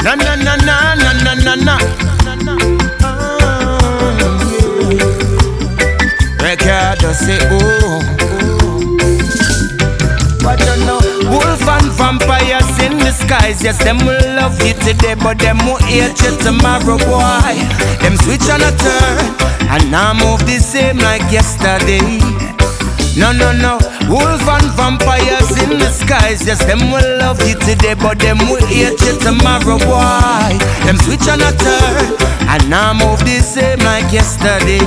Na na na na na na na na. Record just say oh. But you know, wolf and vampires in disguise. Yes, them will love you today, but them will hate you tomorrow, boy. Them switch on a turn, and now move the same like yesterday. No, no, no, wolf and vampires in disguise. Yes, them will love you today, but them will hate you tomorrow, boy. Them switch on a turn, and now move the same like yesterday.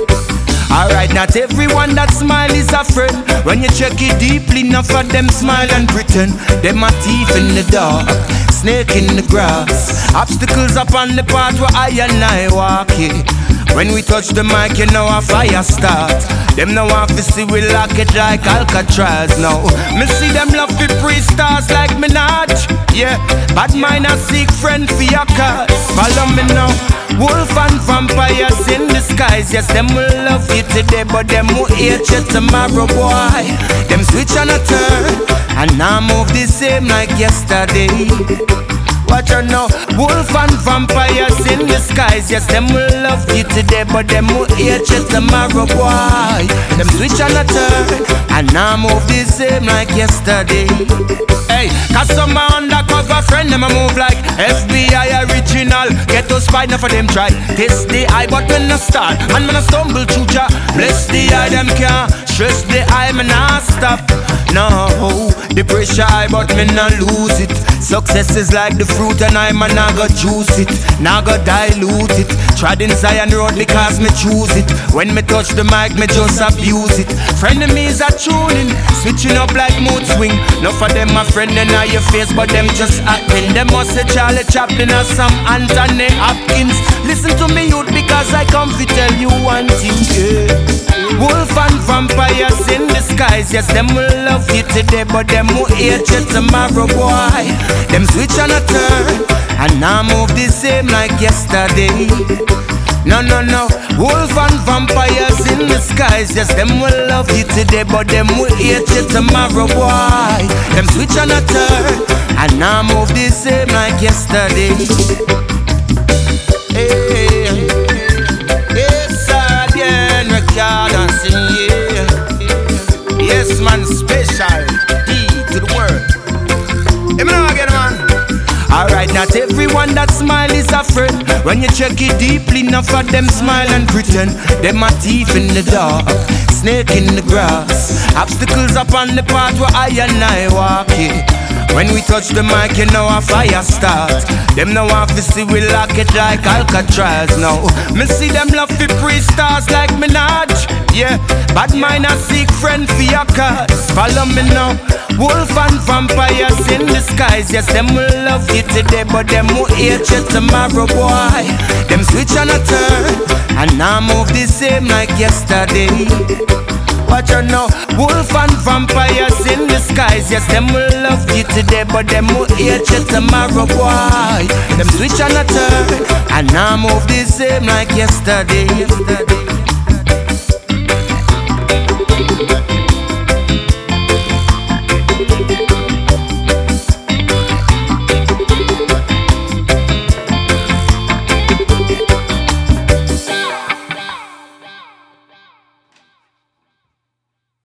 Alright, not everyone that smile is a friend. When you check it deeply, enough of them smile and pretend. Them a thief in the dark, snake in the grass, obstacles upon the path where I and I walk it. When we touch the mic, you know a fire start. Them no want to see we lock it like Alcatraz now. Me see them love the pre-stars like Minaj. Yeah, bad mind a seek friend for your cause. Follow me now. Wolf and vampires in disguise. Yes, them will love you today, but them will hate you tomorrow, boy. Them switch on a turn, and now move the same like yesterday. Watch out now, wolf and vampires in disguise. Yes, them will love you today, but them will hate you tomorrow, boy. Them switch on a turn, and now move the same like yesterday. Hey, cause some undercover friend, them a move like FBI original. Get those spy, enough of them try test the eye, but when I start, and when I stumble through ya, bless the eye, them can't stress the eye, me not stop. No, the pressure high, but me not lose it. Success is like the fruit, and I man I go juice it, now go dilute it. Tried in Zion Road because me choose it. When me touch the mic, me just abuse it. Frenemies are tuning, switching up like mood swing. Enough for them my friend and now your face, but them just acting. Them must say Charlie Chaplin or some Anthony Hopkins. Listen to me youth, because I come to tell you one thing, yeah. Wolf and vampires in disguise. Yes, them will love you today, but them will hate you tomorrow, boy. Them switch on a turn, and now move the same like yesterday. No, no, no, wolf and vampires in disguise. Yes, them will love you today, but them will hate you tomorrow, boy. Them switch on a turn, and now move the same like yesterday. Hey, yes, again, record and sing, yeah. Yes, man, special D to the world. Let me know again, man. Alright, not everyone that smile is a friend. When you check it deeply, enough of them smile and pretend. Them a thief in the dark, snake in the grass, obstacles upon the path where I and I walk it. When we touch the mic, you know a fire start. Them no want to see we lock it like Alcatraz now. Me see them love the pre-stars like Minaj. Yeah, bad mind a seek friend for your cause. Follow me now. Wolf and vampires in disguise. Yes, them will love you today, but them will hate you tomorrow, boy. Them switch on a turn, and now move the same like yesterday. Watch out now, wolf and vampires in disguise. Yes, them will love you today, but them will hate you tomorrow, boy. Them switch on a turn, and now move the same like yesterday.